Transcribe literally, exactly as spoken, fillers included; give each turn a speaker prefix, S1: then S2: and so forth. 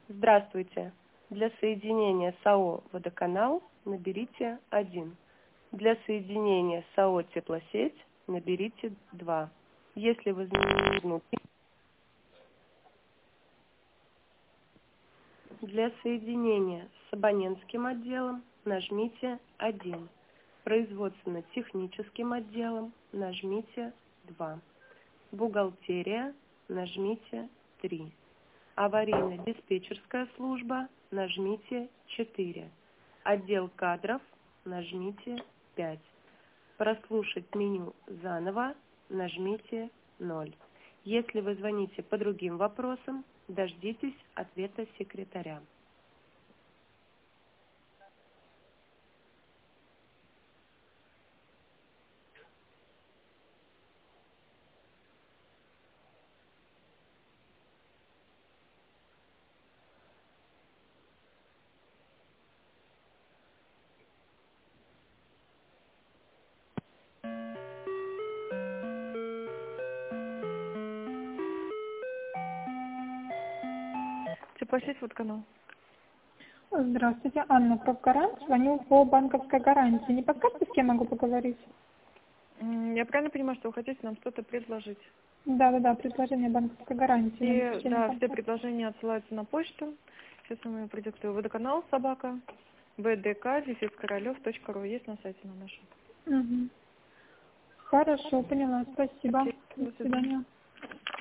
S1: Здравствуйте. Для соединения с АО «Водоканал» наберите один. Для соединения с АО «Теплосеть» наберите два. Если возникнут... Для соединения с абонентским отделом нажмите один. Производственно-техническим отделом нажмите два. Бухгалтерия нажмите три. Аварийно-диспетчерская служба нажмите четыре. Отдел кадров нажмите пять. Прослушать меню заново нажмите ноль. Если вы звоните по другим вопросам, дождитесь ответа секретаря.
S2: Теплосеть Водоканал.
S3: Здравствуйте, Анна Профгарант. Звоню по банковской гарантии. Не подскажете, с кем могу поговорить?
S2: М, Я правильно понимаю, что вы хотите нам что-то предложить?
S3: Да-да-да, предложение банковской гарантии. на
S2: И,
S3: заключение
S2: да, все
S3: контракта.
S2: предложения отсылаются на почту. Сейчас я вам продиктую. Водоканал собака вдк дефис королев точка ру. Есть на сайте на нашем.
S3: Угу. Хорошо, поняла. Спасибо.
S2: Окей,
S3: До
S2: до свидания.
S3: свидания.